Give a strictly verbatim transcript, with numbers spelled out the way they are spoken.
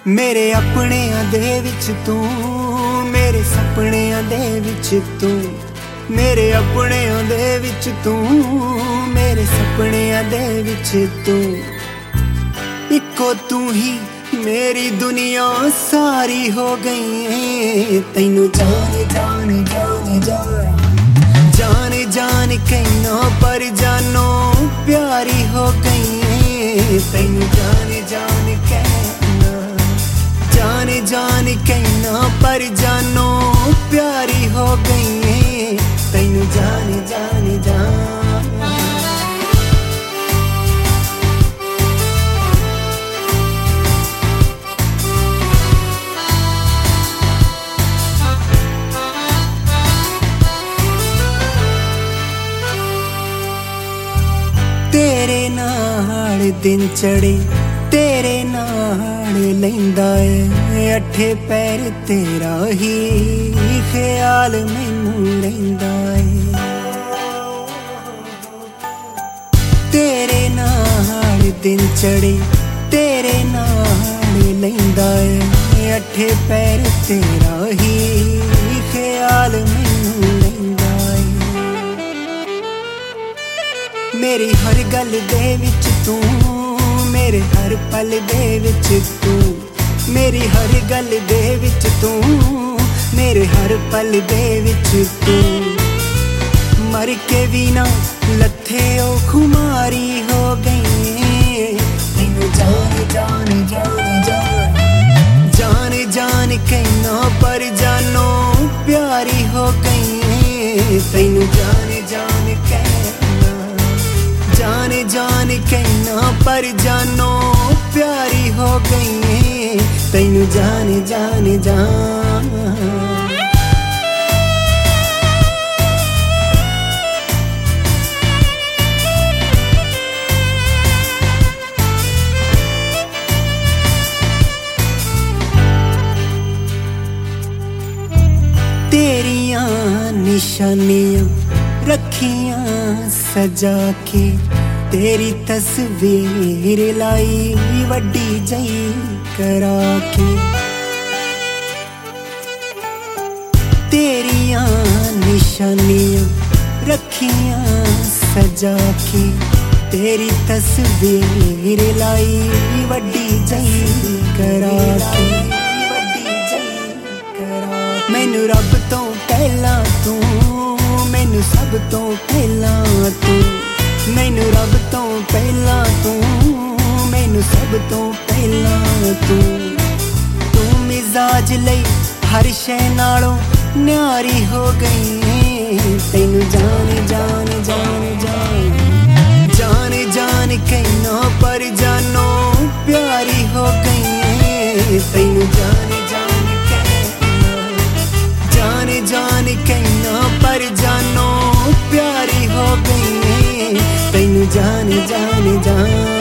मेरे अपनियां दे विच तू, मेरे सपनियां दे विच तू, मेरे अपनियां दे विच तू, मेरे सपनियां दे विच तू। इको तू ही मेरी दुनिया सारी हो गई है। तैनू जान जान जान जान जान जान कहना पर जानो प्यारी हो गई है। तैनू जान जान कहना जान जान कहना पर जानो प्यारी हो गई है। तैनू जान जान जान तेरे नाल दिन चढ़े, तेरे नाल लैंदा है अठे पैर तेरा ही ख्याल मैनू लैंदा है। तेरे नाल दिन चढ़े, तेरे नाल लैंदा है अठे पैर तेरा ही ख्याल मैनू लैंदा है। मेरी हर गल दे विच तू, मेरे हर पल दे विच तू, मेरी हर गल दे विच तू, मेरे हर पल दे विच तू। मर के भी ना लथे ओ खुमारी हो गई। तैनू जान जान जान जान जान जान कहना पर जानो प्यारी हो गई। तैनू जान जान कहना जान जान कहना पर जानो प्यारी हो गई है। तैनू जान जान जान तेरियां निशानियां रखियां सजा के, तेरी तस्वीर लाई वड्डी जई करा के। तेरियां निशानियां रखियां सजा के, तेरी तस्वीर लाई वड्डी जई करा के। मैनू रब तो पहला तू, मैनू सब तो पहला तू, मैनू रब तो पहला तू, मैनू सब तो पहला तू। तू मिजाज लई हर शै नालों न्यारी हो गई। तैनू जान जान जान जान जान जान कहना पर जानो प्यारी हो गई। तैनू जान जान कहना जान जान कहना पर जानो प्यारी हो गई। तैनू जान जान जान